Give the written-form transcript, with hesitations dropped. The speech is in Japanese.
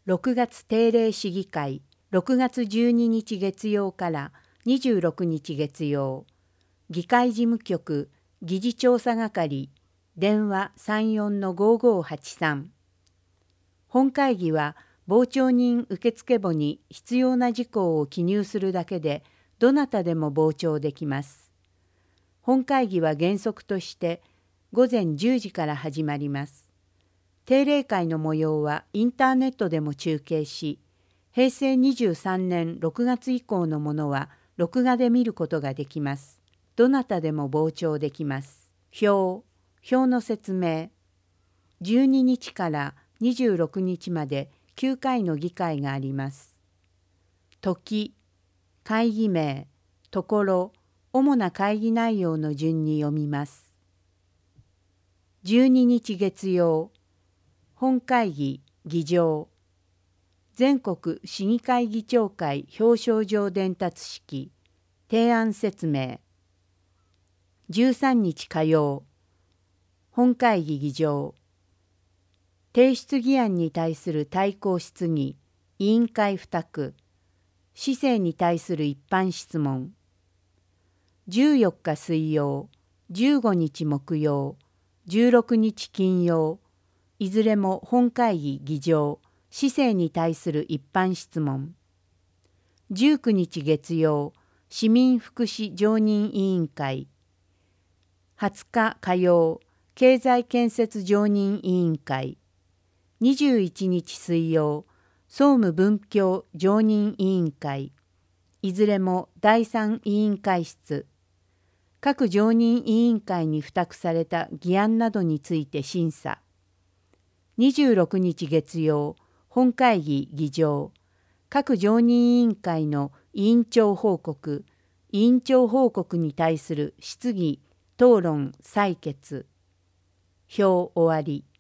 6月定例市議会、6月12日月曜から26日月曜、議会事務局、議事調査係、電話34-5583。本会議は、傍聴人受付簿に必要な事項を記入するだけで、どなたでも傍聴できます。本会議は原則として、午前10時から始まります。定例会の模様はインターネットでも中継し、平成23年6月以降のものは録画で見ることができます。どなたでも傍聴できます。表の説明。12日から26日まで9回の議会があります。時、会議名、ところ、主な会議内容の順に読みます。12日月曜、本会議、議場。全国市議会議長会表彰状伝達式、提案説明。13日火曜、本会議議場。提出議案に対する対抗質疑、委員会付託。市政に対する一般質問。14日水曜、15日木曜、16日金曜、いずれも本会議議場、市政に対する一般質問。19日月曜、市民福祉常任委員会。20日火曜、経済建設常任委員会。21日水曜、総務文教常任委員会。いずれも第3委員会室。各常任委員会に付託された議案などについて審査。26日月曜、本会議議場。各常任委員会の委員長報告、委員長報告に対する質疑、討論、採決。表終わり。